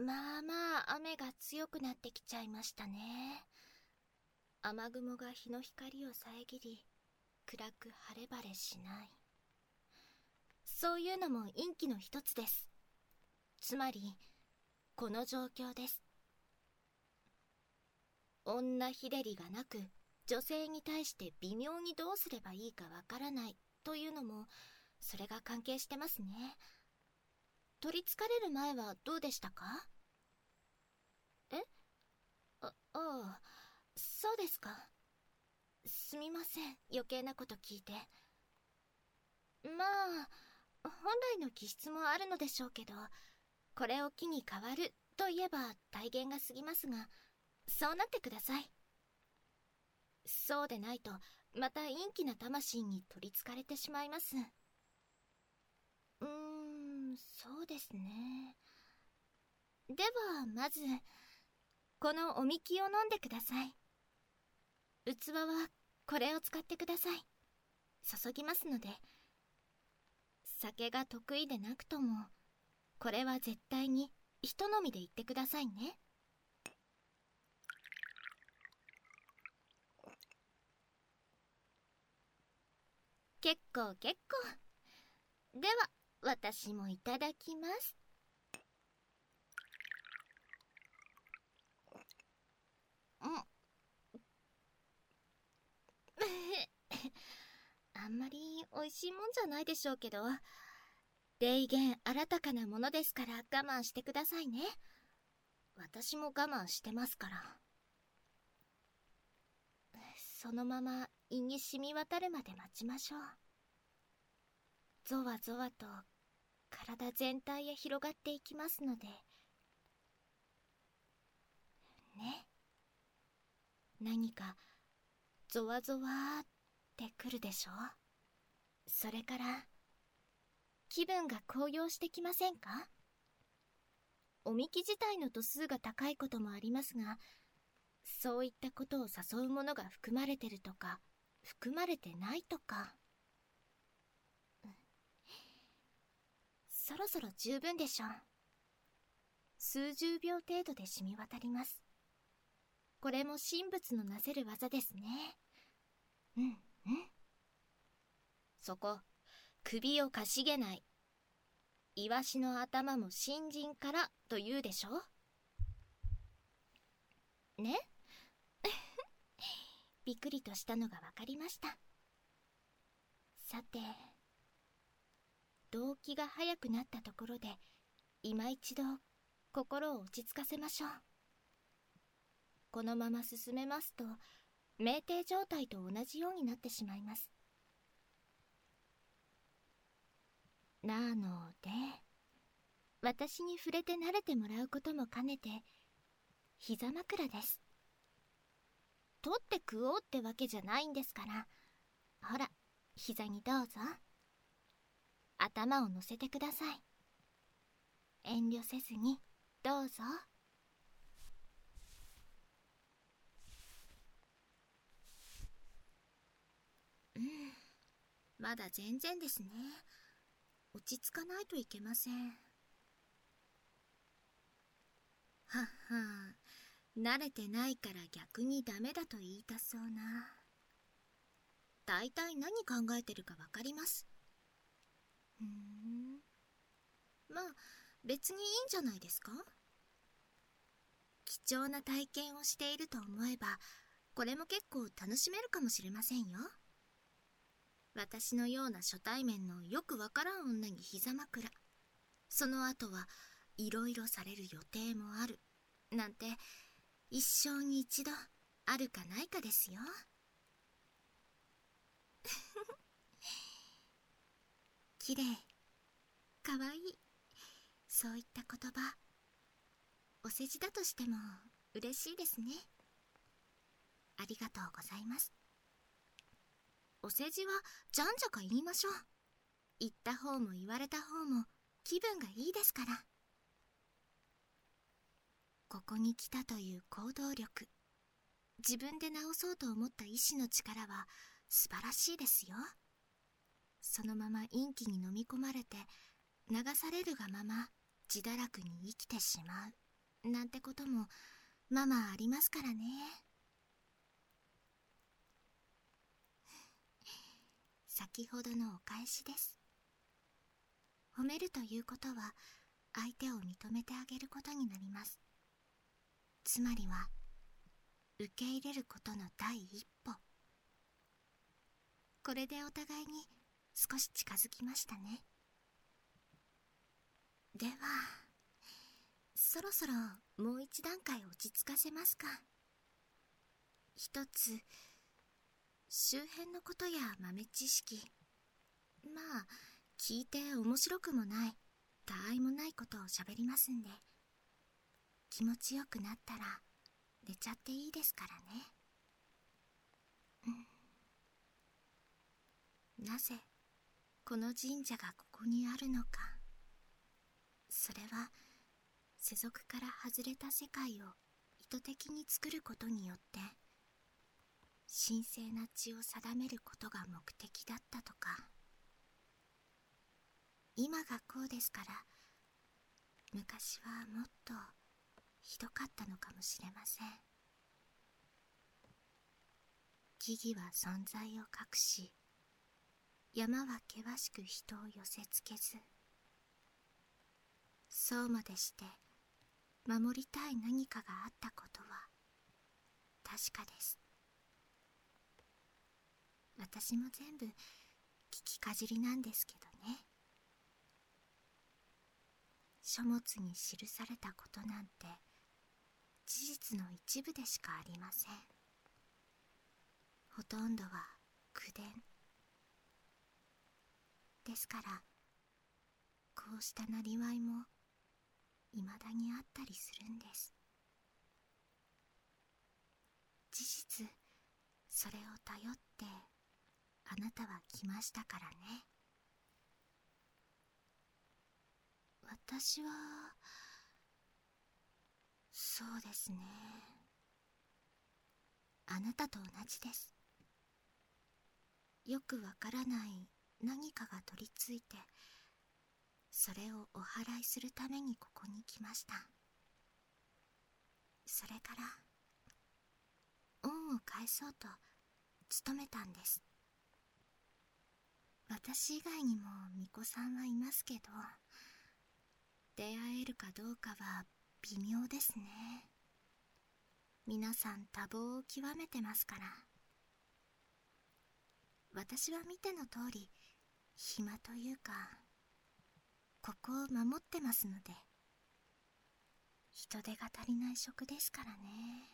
まあまあ雨が強くなってきちゃいましたね。雨雲が日の光を遮り、暗く晴れ晴れしない。そういうのも陰気の一つです。つまり、この状況です。女日照りがなく、女性に対して微妙にどうすればいいかわからないというのも、それが関係してますね。取り憑かれる前はどうでしたか？え？ああ、そうですか。すみません、余計なこと聞いて。まあ、本来の気質もあるのでしょうけど、これを機に変わるといえば体言が過ぎますが、そうなってください。そうでないと、また陰気な魂に取り憑かれてしまいます。そうですね。では、まず、このおみきを飲んでください。器はこれを使ってください。注ぎますので。酒が得意でなくとも、これは絶対に一飲みで言ってくださいね。結構結構。では、私もいただきます。あんまり美味しいもんじゃないでしょうけど、霊言新たかなものですから我慢してくださいね。私も我慢してますから。そのまま胃に染み渡るまで待ちましょう。ゾワゾワと体全体へ広がっていきますので。ね。何かゾワゾワーってくるでしょ？それから気分が高揚してきませんか？おみき自体の度数が高いこともありますが、そういったことを誘うものが含まれてるとか含まれてないとか、そろそろ十分でしょう。数十秒程度で染み渡ります。これも神仏のなせる技ですね。そこ、首をかしげない。イワシの頭も新人からと言うでしょ？ね？びっくりとしたのがわかりました。さて、動機が早くなったところで、今一度心を落ち着かせましょう。このまま進めますと、酩酊状態と同じようになってしまいます。なので、私に触れて慣れてもらうことも兼ねて、膝枕です。取って食おうってわけじゃないんですから。ほら、膝にどうぞ。頭を乗せてください。遠慮せずに、どうぞ。まだ全然ですね。落ち着かないといけません。はっは慣れてないから逆にダメだと言いたそうな。だいたい何考えてるかわかります。まあ、別にいいんじゃないですか？貴重な体験をしていると思えば、これも結構楽しめるかもしれませんよ。私のような初対面のよくわからん女に膝枕。その後はいろいろされる予定もある。なんて、一生に一度あるかないかですよ。きれい、かわいい、そういった言葉、お世辞だとしても嬉しいですね。ありがとうございます。お世辞はじゃんじゃか言いましょう。言った方も言われた方も気分がいいですから。ここに来たという行動力、自分で直そうと思った意志の力は素晴らしいですよ。そのまま陰気に飲み込まれて、流されるがまま自堕落に生きてしまう。 なんてこともままありますからね。先ほどのお返しです。褒めるということは相手を認めてあげることになります。つまりは受け入れることの第一歩。これでお互いに少し近づきましたね。ではそろそろもう一段階落ち着かせますか。一つ周辺のことや豆知識、まあ聞いて面白くもない他愛もないことを喋りますんで、気持ちよくなったら寝ちゃっていいですからね。なぜこの神社がここにあるのか。それは世俗から外れた世界を意図的に作ることによって神聖な血を定めることが目的だったとか。今がこうですから、昔はもっとひどかったのかもしれません。木々は存在を隠し、山は険しく人を寄せつけず、そうまでして守りたい何かがあったことは確かです。私も全部聞きかじりなんですけどね。書物に記されたことなんて事実の一部でしかありません。ほとんどは口伝ですから、こうしたなりわいも未だにあったりするんです。事実それを頼ってあなたは来ましたからね。私はそうですね、あなたと同じです。よくわからない何かが取り付いて、それをお祓いするためにここに来ました。それから恩を返そうと努めたんです。私以外にも巫女さんはいますけど、出会えるかどうかは微妙ですね。皆さん多忙を極めてますから。私は見ての通り暇というか、ここを守ってますので、人手が足りない職ですからね。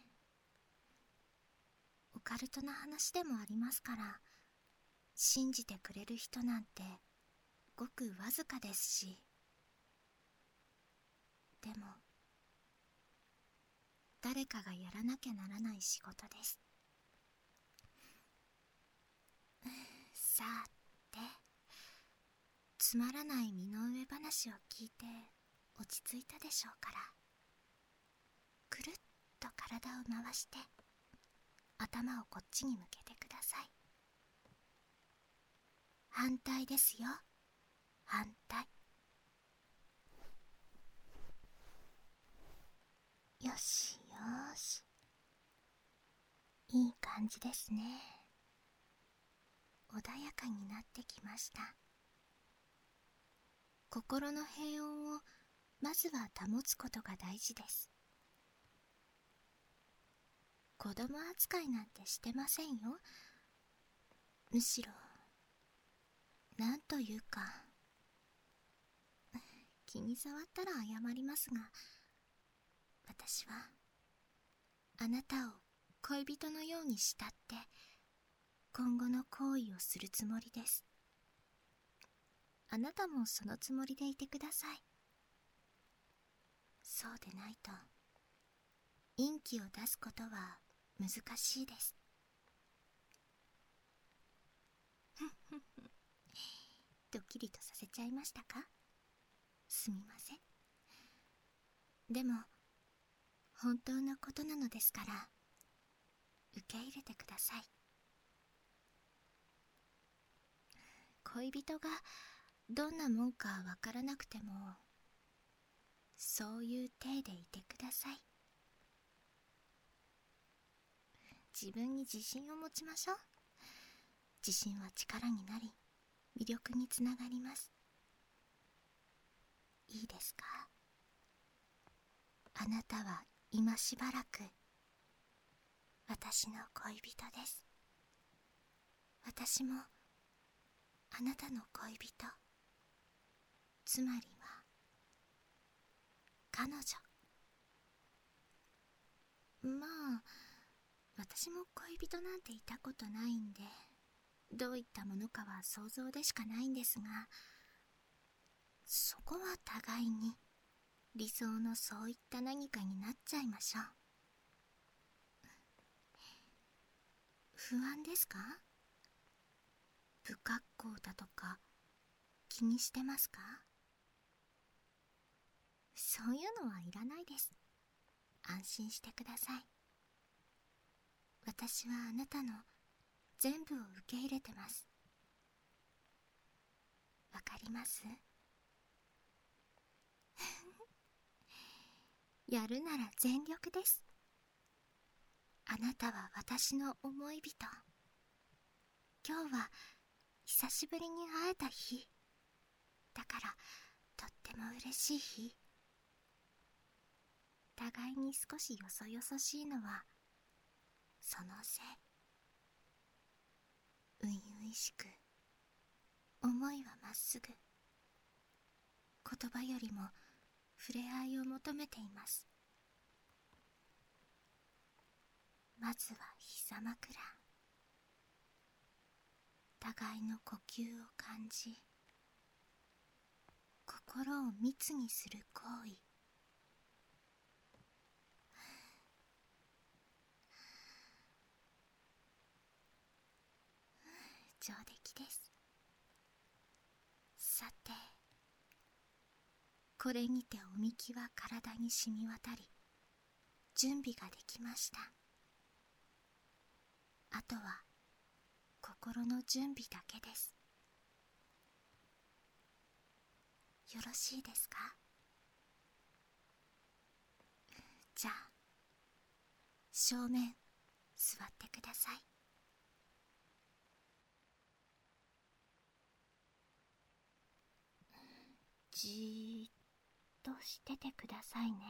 オカルトな話でもありますから、信じてくれる人なんてごくわずかですし。でも誰かがやらなきゃならない仕事です。さて、つまらない身の上話を聞いて落ち着いたでしょうから、くるっと体を回して頭をこっちに向けてください。反対ですよ、反対。よしよし、いい感じですね。穏やかになってきました。心の平穏をまずは保つことが大事です。子供扱いなんてしてませんよ。むしろなんというか、気に障ったら謝りますが、私はあなたを恋人のように慕って今後の行為をするつもりです。あなたもそのつもりでいてください。そうでないと陰気を出すことは難しいです。ドキリとさせちゃいましたか？すみません。でも本当のことなのですから受け入れてください。恋人がどんなもんかわからなくても、 そういう体でいてください。自分に自信を持ちましょう。自信は力になり、魅力につながります。いいですか？あなたは今しばらく私の恋人です。私もあなたの恋人、つまりは彼女。まあ、私も恋人なんていたことないんで、どういったものかは想像でしかないんですが、そこは互いに理想のそういった何かになっちゃいましょう。不安ですか？不格好だとか気にしてますか？そういうのはいらないです。安心してください。私はあなたの全部を受け入れてます。わかります？やるなら全力です。あなたは私の思い人。今日は久しぶりに会えた日。だからとっても嬉しい日。互いに少しよそよそしいのはそのせい。初々しく、思いはまっすぐ。言葉よりも触れ合いを求めています。まずは膝枕。互いの呼吸を感じ、心を密にする行為。上出来です。さて、これにておみきは体に染み渡り、準備ができました。あとは心の準備だけです。よろしいですか？じゃあ、正面座ってください。じーっとしててくださいね。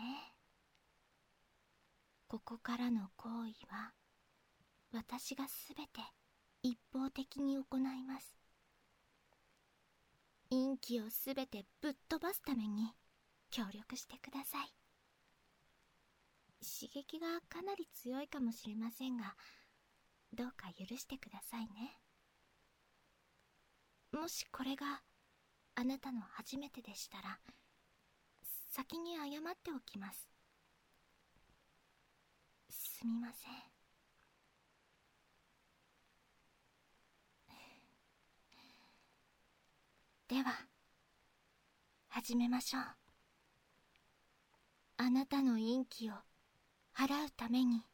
ここからの行為は私がすべて一方的に行います。陰気をすべてぶっ飛ばすために協力してください。刺激がかなり強いかもしれませんが、どうか許してくださいね。もしこれがあなたの初めてでしたら、先に謝っておきます。すみません。では、始めましょう。あなたの陰気を払うために。